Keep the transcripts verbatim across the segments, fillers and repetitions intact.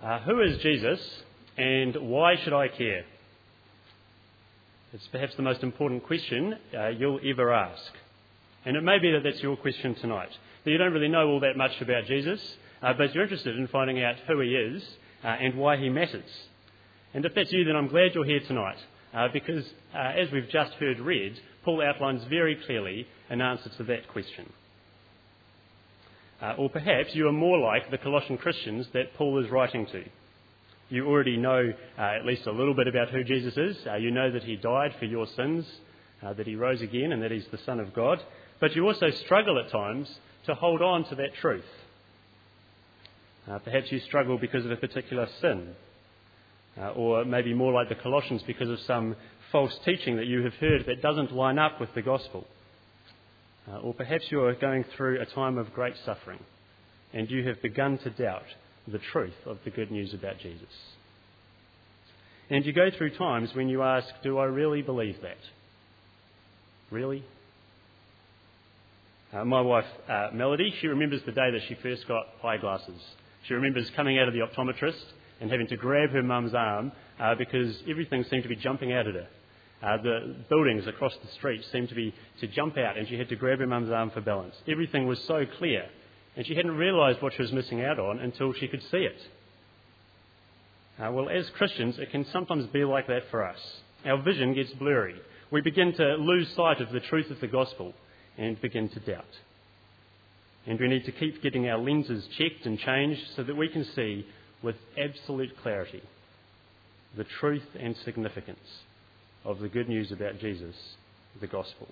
Uh, who is Jesus and why should I care? It's perhaps the most important question uh, you'll ever ask. And it may be that that's your question tonight. That you don't really know all that much about Jesus, uh, but you're interested in finding out who he is uh, and why he matters. And if that's you, then I'm glad you're here tonight, uh, because uh, as we've just heard read, Paul outlines very clearly an answer to that question. Uh, or perhaps you are more like the Colossian Christians that Paul is writing to. You already know uh, at least a little bit about who Jesus is. Uh, you know that he died for your sins, uh, that he rose again and that he's the Son of God. But you also struggle at times to hold on to that truth. Uh, perhaps you struggle because of a particular sin. Uh, or maybe more like the Colossians because of some false teaching that you have heard that doesn't line up with the gospel. Uh, or perhaps you are going through a time of great suffering and you have begun to doubt the truth of the good news about Jesus. And you go through times when you ask, do I really believe that? Really? Uh, my wife, uh, Melody, she remembers the day that she first got eyeglasses. She remembers coming out of the optometrist and having to grab her mum's arm uh, because everything seemed to be jumping out at her. Uh, the buildings across the street seemed to be to jump out and she had to grab her mum's arm for balance. Everything was so clear and she hadn't realised what she was missing out on until she could see it. Uh, well, as Christians, it can sometimes be like that for us. Our vision gets blurry. We begin to lose sight of the truth of the gospel and begin to doubt. And we need to keep getting our lenses checked and changed so that we can see with absolute clarity the truth and significance of the good news about Jesus, the gospel.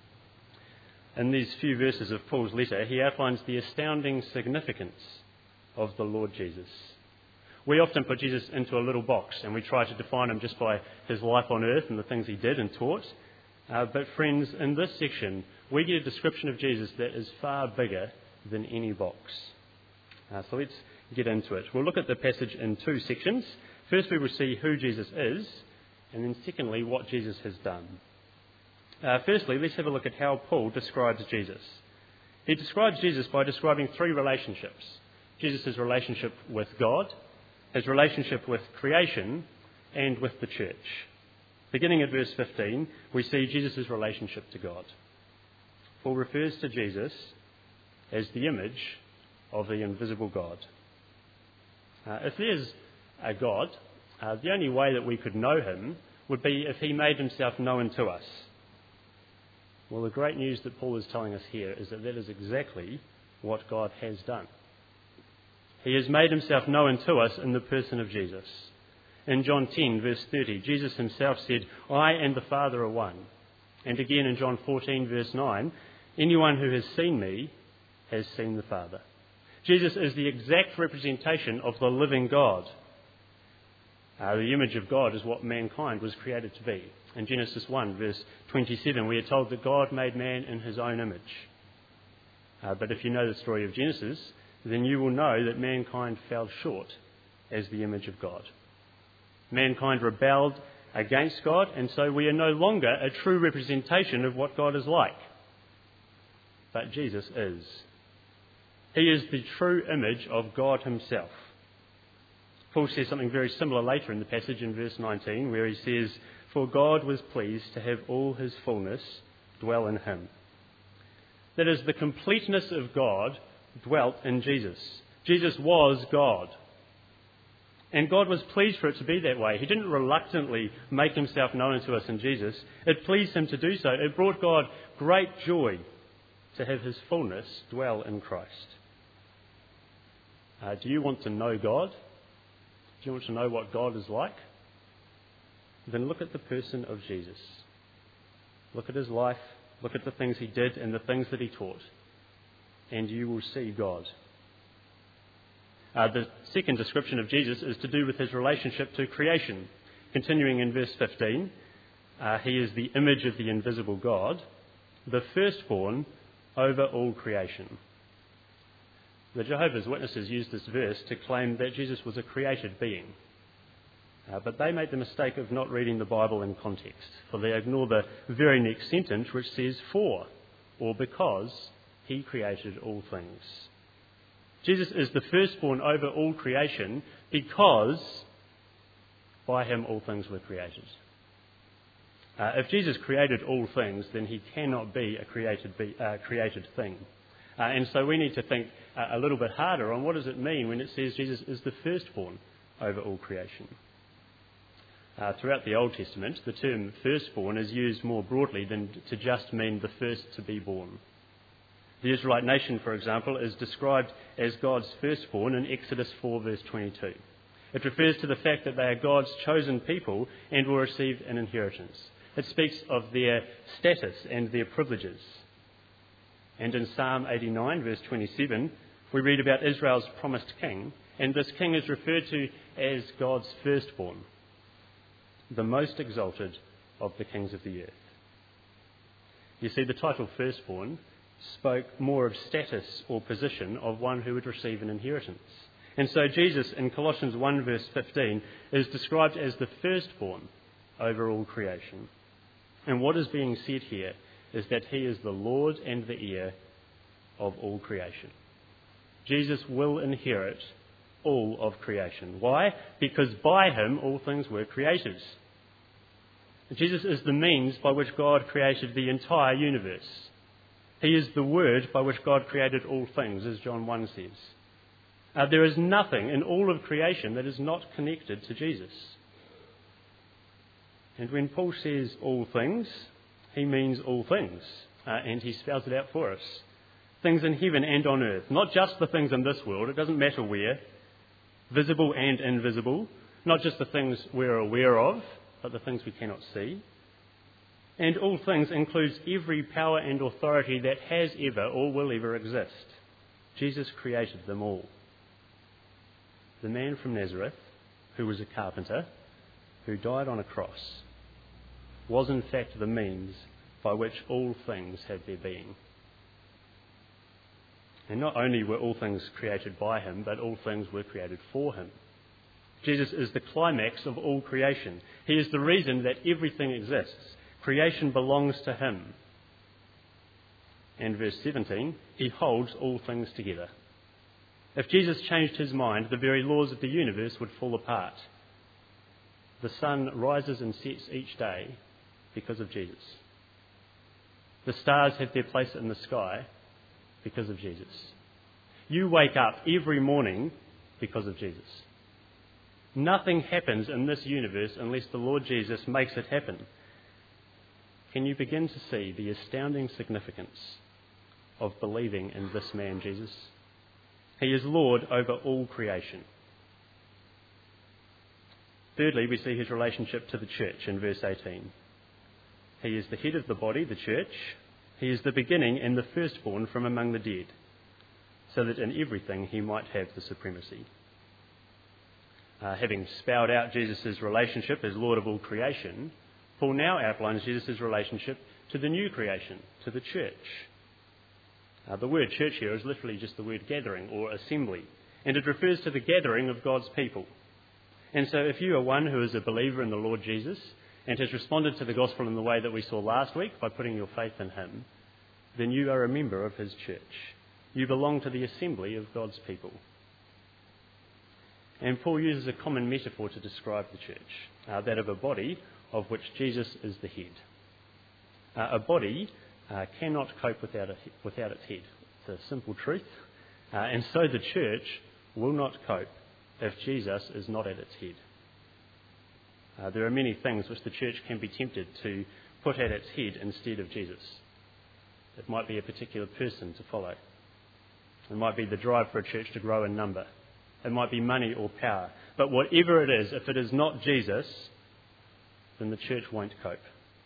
In these few verses of Paul's letter, he outlines the astounding significance of the Lord Jesus. We often put Jesus into a little box and we try to define him just by his life on earth and the things he did and taught. Uh, but friends, in this section, we get a description of Jesus that is far bigger than any box. Uh, so let's get into it. We'll look at the passage in two sections. First, we will see who Jesus is, and then secondly, what Jesus has done. Uh, firstly, let's have a look at how Paul describes Jesus. He describes Jesus by describing three relationships. Jesus' relationship with God, his relationship with creation, and with the church. Beginning at verse fifteen, we see Jesus' relationship to God. Paul refers to Jesus as the image of the invisible God. Uh, if there's a God, uh, the only way that we could know him would be if he made himself known to us. Well, the great news that Paul is telling us here is that that is exactly what God has done. He has made himself known to us in the person of Jesus. In John ten, verse thirty, Jesus himself said, I and the Father are one. And again in John fourteen, verse nine, anyone who has seen me has seen the Father. Jesus is the exact representation of the living God. Uh, the image of God is what mankind was created to be. In Genesis one, verse twenty-seven, we are told that God made man in his own image. Uh, but if you know the story of Genesis, then you will know that mankind fell short as the image of God. Mankind rebelled against God, and so we are no longer a true representation of what God is like. But Jesus is. He is the true image of God himself. Paul says something very similar later in the passage in verse nineteen, where he says, for God was pleased to have all his fullness dwell in him. That is, the completeness of God dwelt in Jesus. Jesus was God. And God was pleased for it to be that way. He didn't reluctantly make himself known to us in Jesus. It pleased him to do so. It brought God great joy to have his fullness dwell in Christ. Uh, do you want to know God? Do you want to know what God is like? Then look at the person of Jesus. Look at his life, look at the things he did and the things that he taught, and you will see God. Uh, the second description of Jesus is to do with his relationship to creation. Continuing in verse fifteen, uh, he is the image of the invisible God, the firstborn over all creation. The Jehovah's Witnesses used this verse to claim that Jesus was a created being. Uh, but they made the mistake of not reading the Bible in context, for they ignore the very next sentence which says for, or because he created all things. Jesus is the firstborn over all creation because by him all things were created. Uh, if Jesus created all things, then he cannot be a created, be, uh, created thing. Uh, and so we need to think uh, a little bit harder on what does it mean when it says Jesus is the firstborn over all creation. Uh, throughout the Old Testament, the term firstborn is used more broadly than to just mean the first to be born. The Israelite nation, for example, is described as God's firstborn in Exodus four verse twenty-two. It refers to the fact that they are God's chosen people and will receive an inheritance. It speaks of their status and their privileges. And in Psalm eighty-nine verse twenty-seven, we read about Israel's promised king, and this king is referred to as God's firstborn, the most exalted of the kings of the earth. You see, the title firstborn spoke more of status or position of one who would receive an inheritance. And so Jesus in Colossians one verse fifteen is described as the firstborn over all creation. And what is being said here is that he is the Lord and the heir of all creation. Jesus will inherit all of creation. Why? Because by him all things were created. Jesus is the means by which God created the entire universe. He is the word by which God created all things, as John one says. Uh, there is nothing in all of creation that is not connected to Jesus. And when Paul says all things, he means all things, uh, and he spells it out for us. Things in heaven and on earth, not just the things in this world, it doesn't matter where, visible and invisible, not just the things we're aware of, but the things we cannot see. And all things includes every power and authority that has ever or will ever exist. Jesus created them all. The man from Nazareth, who was a carpenter, who died on a cross, was in fact the means by which all things had their being. And not only were all things created by him, but all things were created for him. Jesus is the climax of all creation. He is the reason that everything exists. Creation belongs to him. And verse seventeen, he holds all things together. If Jesus changed his mind, the very laws of the universe would fall apart. The sun rises and sets each day because of Jesus. The stars have their place in the sky because of Jesus. You wake up every morning because of Jesus. Nothing happens in this universe unless the Lord Jesus makes it happen. Can you begin to see the astounding significance of believing in this man, Jesus? He is Lord over all creation. Thirdly, we see his relationship to the church in verse eighteen. He is the head of the body, the church. He is the beginning and the firstborn from among the dead, so that in everything he might have the supremacy. Uh, having spelled out Jesus' relationship as Lord of all creation, Paul now outlines Jesus' relationship to the new creation, to the church. Uh, the word church here is literally just the word gathering or assembly, and it refers to the gathering of God's people. And so if you are one who is a believer in the Lord Jesus and has responded to the gospel in the way that we saw last week by putting your faith in him, then you are a member of his church. You belong to the assembly of God's people. And Paul uses a common metaphor to describe the church, uh, that of a body of which Jesus is the head. Uh, a body uh, cannot cope without, a, without its head. It's a simple truth. Uh, and so the church will not cope if Jesus is not at its head. Uh, there are many things which the church can be tempted to put at its head instead of Jesus. It might be a particular person to follow. It might be the drive for a church to grow in number. It might be money or power. But whatever it is, if it is not Jesus, then the church won't cope.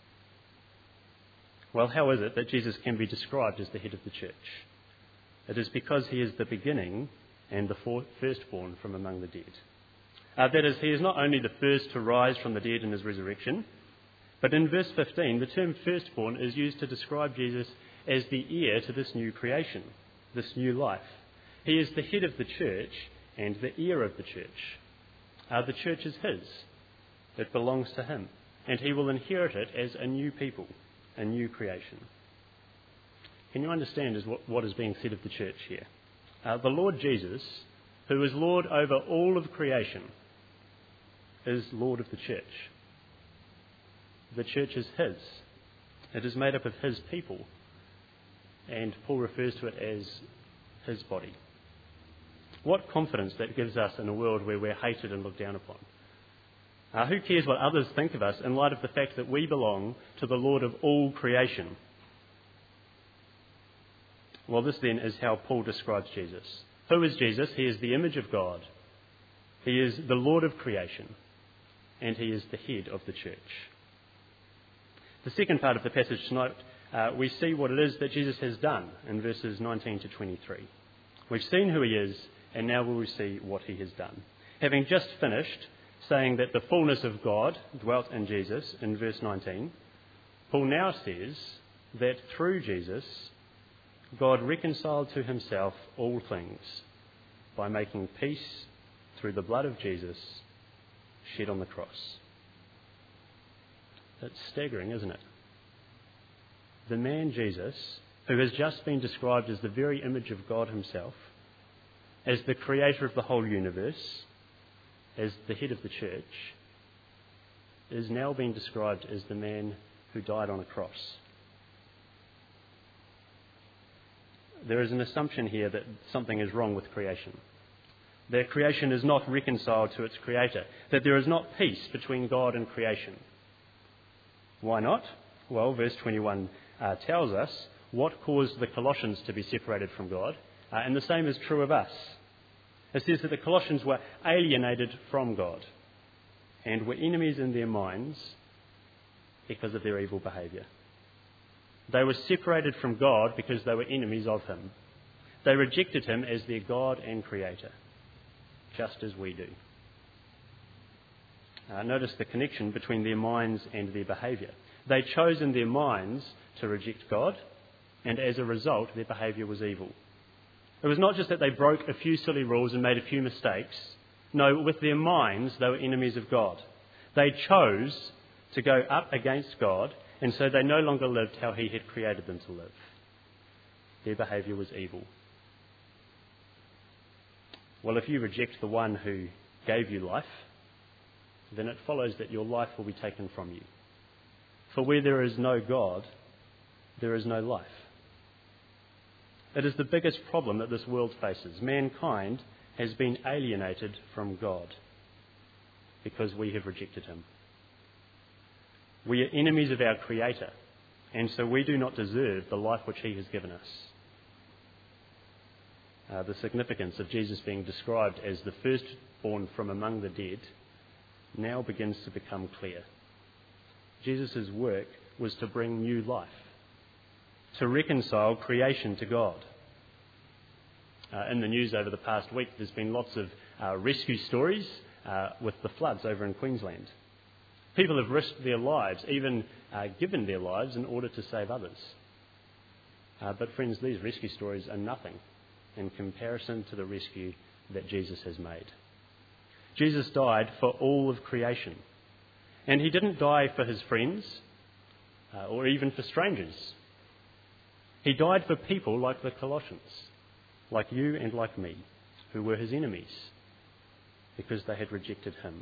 Well, how is it that Jesus can be described as the head of the church? It is because he is the beginning and the firstborn from among the dead. Uh, that is, he is not only the first to rise from the dead in his resurrection, but in verse fifteen, the term firstborn is used to describe Jesus as the heir to this new creation, this new life. He is the head of the church and the heir of the church. Uh, the church is his. It belongs to him, and he will inherit it as a new people, a new creation. Can you understand as what, what is being said of the church here? Uh, the Lord Jesus, who is Lord over all of creation, is Lord of the church. The church is his. It is made up of his people. And Paul refers to it as his body. What confidence that gives us in a world where we're hated and looked down upon. Uh, who cares what others think of us in light of the fact that we belong to the Lord of all creation? Well, this then is how Paul describes Jesus. Who is Jesus? He is the image of God. He is the Lord of creation. And he is the head of the church. The second part of the passage tonight, uh, we see what it is that Jesus has done in verses nineteen to twenty-three. We've seen who he is, and now we will see what he has done. Having just finished saying that the fullness of God dwelt in Jesus in verse nineteen, Paul now says that through Jesus, God reconciled to himself all things by making peace through the blood of Jesus shed on the cross. It's staggering, isn't it? The man Jesus, who has just been described as the very image of God himself, as the creator of the whole universe, as the head of the church, is now being described as the man who died on a cross. There is an assumption here that something is wrong with creation. That creation is not reconciled to its creator. That there is not peace between God and creation. Why not? Well, verse twenty-one uh, tells us what caused the Colossians to be separated from God. Uh, and the same is true of us. It says that the Colossians were alienated from God and were enemies in their minds because of their evil behaviour. They were separated from God because they were enemies of him. They rejected him as their God and creator, just as we do. Uh, notice the connection between their minds and their behaviour. They chose in their minds to reject God, and as a result, their behaviour was evil. It was not just that they broke a few silly rules and made a few mistakes. No, with their minds, they were enemies of God. They chose to go up against God, and so they no longer lived how he had created them to live. Their behaviour was evil. Well, if you reject the one who gave you life, then it follows that your life will be taken from you. For where there is no God, there is no life. It is the biggest problem that this world faces. Mankind has been alienated from God because we have rejected him. We are enemies of our Creator, and so we do not deserve the life which he has given us. Uh, the significance of Jesus being described as the firstborn from among the dead now begins to become clear. Jesus' work was to bring new life, to reconcile creation to God. Uh, in the news over the past week, there's been lots of uh, rescue stories uh, with the floods over in Queensland. People have risked their lives, even uh, given their lives in order to save others. Uh, but friends, these rescue stories are nothing in comparison to the rescue that Jesus has made. Jesus died for all of creation. And he didn't die for his friends uh, or even for strangers. He died for people like the Colossians, like you and like me, who were his enemies because they had rejected him.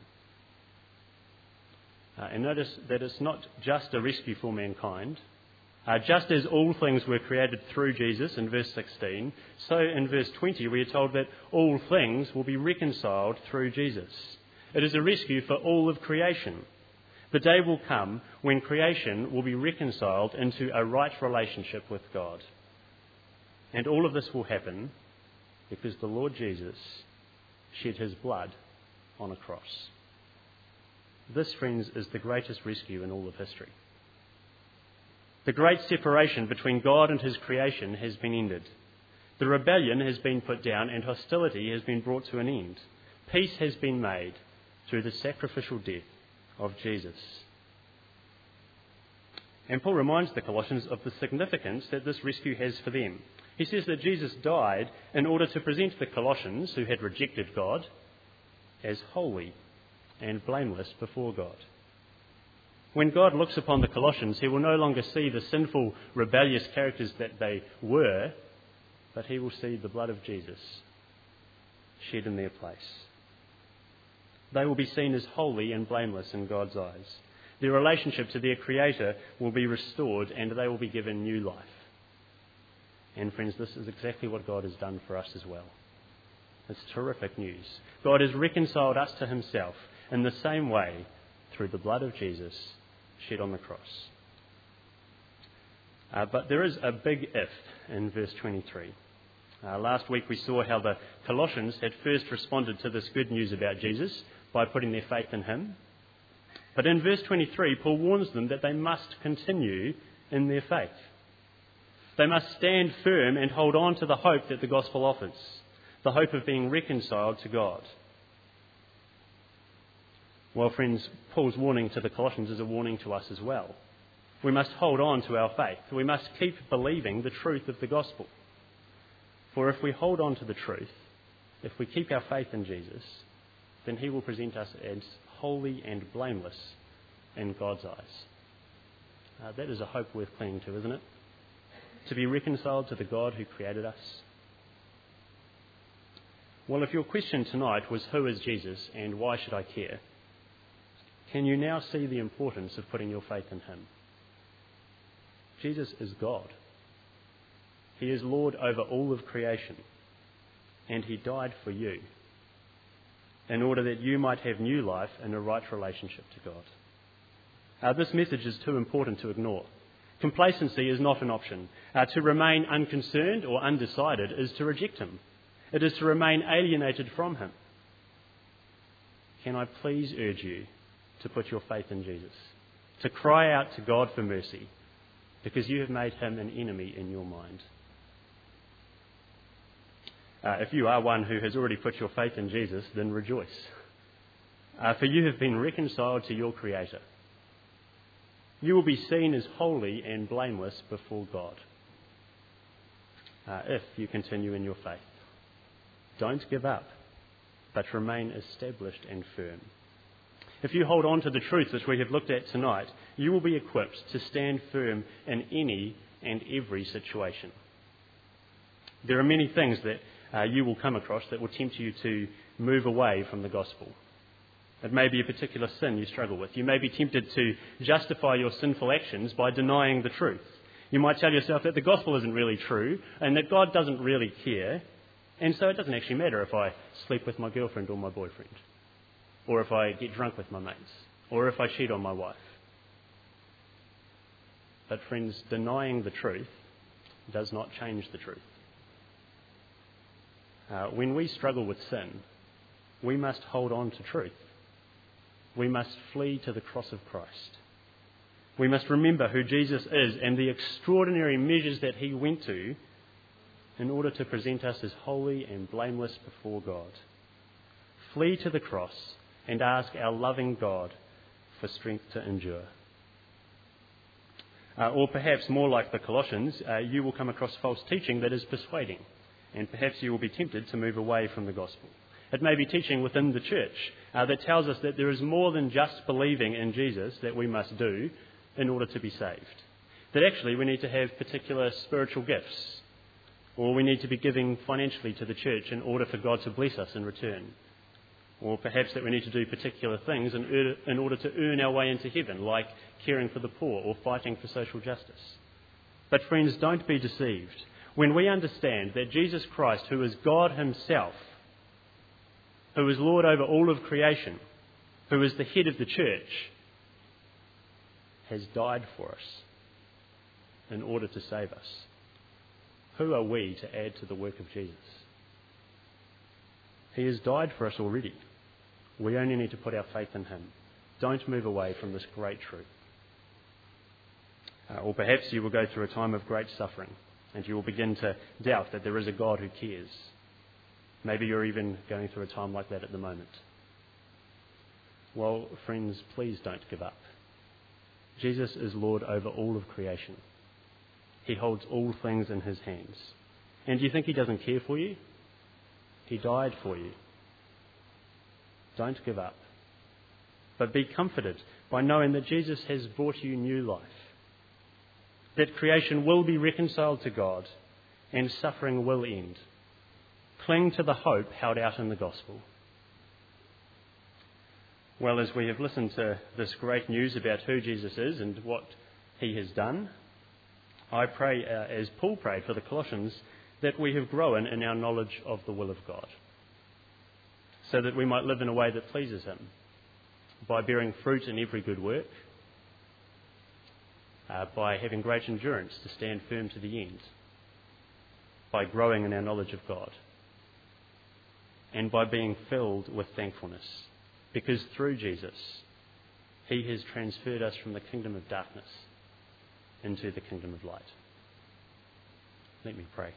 Uh, and notice that it's not just a rescue for mankind. Uh, just as all things were created through Jesus in verse sixteen, so in verse twenty we are told that all things will be reconciled through Jesus. It is a rescue for all of creation. The day will come when creation will be reconciled into a right relationship with God. And all of this will happen because the Lord Jesus shed his blood on a cross. This, friends, is the greatest rescue in all of history. The great separation between God and his creation has been ended. The rebellion has been put down and hostility has been brought to an end. Peace has been made through the sacrificial death of Jesus. And Paul reminds the Colossians of the significance that this rescue has for them. He says that Jesus died in order to present the Colossians, who had rejected God, as holy and blameless before God. When God looks upon the Colossians, he will no longer see the sinful, rebellious characters that they were, but he will see the blood of Jesus shed in their place. They will be seen as holy and blameless in God's eyes. Their relationship to their Creator will be restored and they will be given new life. And friends, this is exactly what God has done for us as well. It's terrific news. God has reconciled us to himself in the same way through the blood of Jesus shed on the cross. Uh, but there is a big if in verse twenty-three. Uh, last week we saw how the Colossians had first responded to this good news about Jesus by putting their faith in him. But in verse twenty-three, Paul warns them that they must continue in their faith. They must stand firm and hold on to the hope that the gospel offers, the hope of being reconciled to God. Well, friends, Paul's warning to the Colossians is a warning to us as well. We must hold on to our faith. We must keep believing the truth of the gospel. For if we hold on to the truth, if we keep our faith in Jesus, then he will present us as holy and blameless in God's eyes. Uh, that is a hope worth clinging to, isn't it? To be reconciled to the God who created us. Well, if your question tonight was, who is Jesus and why should I care? Can you now see the importance of putting your faith in him? Jesus is God. He is Lord over all of creation, and he died for you in order that you might have new life and a right relationship to God. Uh, this message is too important to ignore. Complacency is not an option. Uh, to remain unconcerned or undecided is to reject him. It is to remain alienated from him. Can I please urge you to put your faith in Jesus, to cry out to God for mercy, because you have made him an enemy in your mind. Uh, if you are one who has already put your faith in Jesus, then rejoice. Uh, for you have been reconciled to your Creator. You will be seen as holy and blameless before God uh, if you continue in your faith. Don't give up, but remain established and firm. If you hold on to the truth which we have looked at tonight, you will be equipped to stand firm in any and every situation. There are many things that uh, you will come across that will tempt you to move away from the gospel. It may be a particular sin you struggle with. You may be tempted to justify your sinful actions by denying the truth. You might tell yourself that the gospel isn't really true and that God doesn't really care, and so it doesn't actually matter if I sleep with my girlfriend or my boyfriend, or if I get drunk with my mates, or if I cheat on my wife. But friends, denying the truth does not change the truth. Uh, when we struggle with sin, we must hold on to truth. We must flee to the cross of Christ. We must remember who Jesus is and the extraordinary measures that he went to in order to present us as holy and blameless before God. Flee to the cross and ask our loving God for strength to endure. Uh, or perhaps more like the Colossians, uh, you will come across false teaching that is persuading, and perhaps you will be tempted to move away from the gospel. It may be teaching within the church uh, that tells us that there is more than just believing in Jesus that we must do in order to be saved. That actually we need to have particular spiritual gifts, or we need to be giving financially to the church in order for God to bless us in return. Or perhaps that we need to do particular things in, in order to earn our way into heaven, like caring for the poor or fighting for social justice. But friends, don't be deceived. When we understand that Jesus Christ, who is God himself, who is Lord over all of creation, who is the head of the church, has died for us in order to save us, who are we to add to the work of Jesus? He has died for us already. We only need to put our faith in him. Don't move away from this great truth. Uh, or perhaps you will go through a time of great suffering and you will begin to doubt that there is a God who cares. Maybe you're even going through a time like that at the moment. Well, friends, please don't give up. Jesus is Lord over all of creation. He holds all things in his hands. And do you think he doesn't care for you? He died for you. Don't give up. But be comforted by knowing that Jesus has brought you new life. That creation will be reconciled to God and suffering will end. Cling to the hope held out in the gospel. Well, as we have listened to this great news about who Jesus is and what he has done, I pray, uh, as Paul prayed for the Colossians, that we have grown in our knowledge of the will of God, so that we might live in a way that pleases him, by bearing fruit in every good work, uh, by having great endurance to stand firm to the end, by growing in our knowledge of God, and by being filled with thankfulness, because through Jesus, he has transferred us from the kingdom of darkness into the kingdom of light. Let me pray.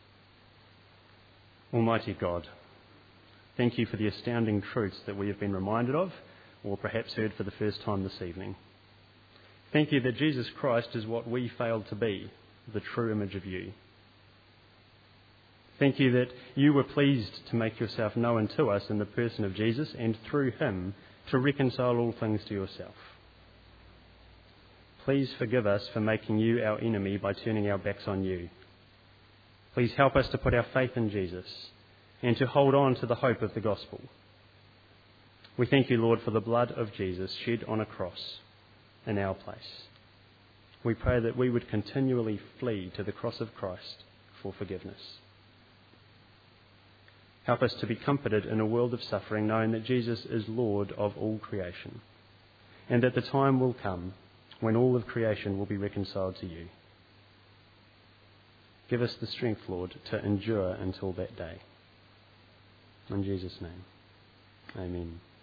Almighty God, thank you for the astounding truths that we have been reminded of, or perhaps heard for the first time this evening. Thank you that Jesus Christ is what we failed to be, the true image of you. Thank you that you were pleased to make yourself known to us in the person of Jesus, and through him to reconcile all things to yourself. Please forgive us for making you our enemy by turning our backs on you. Please help us to put our faith in Jesus and to hold on to the hope of the gospel. We thank you, Lord, for the blood of Jesus shed on a cross in our place. We pray that we would continually flee to the cross of Christ for forgiveness. Help us to be comforted in a world of suffering, knowing that Jesus is Lord of all creation, and that the time will come when all of creation will be reconciled to you. Give us the strength, Lord, to endure until that day. In Jesus' name, amen.